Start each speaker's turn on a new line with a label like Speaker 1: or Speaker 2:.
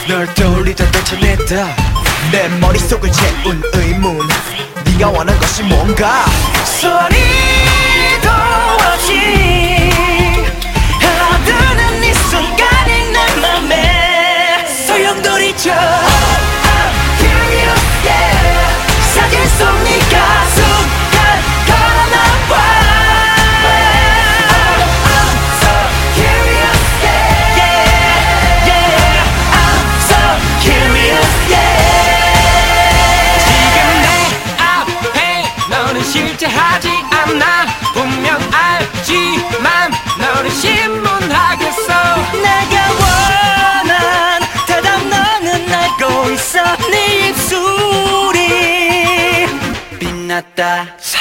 Speaker 1: 널 떠올리다 되찾았다 내 머릿속을 채운 의문 네가 원한 것이 뭔가 소리도 없이 흘러드는 이 순간이 내 맘에 소용돌이쳐 Curious yeah 사진 속 네가 순간 걸어나와
Speaker 2: 실제 하지 않아 분명 알지만 너를 신문하겠어
Speaker 1: 내가 원한 대답 너는 알고 있어 네 입술이 빛났다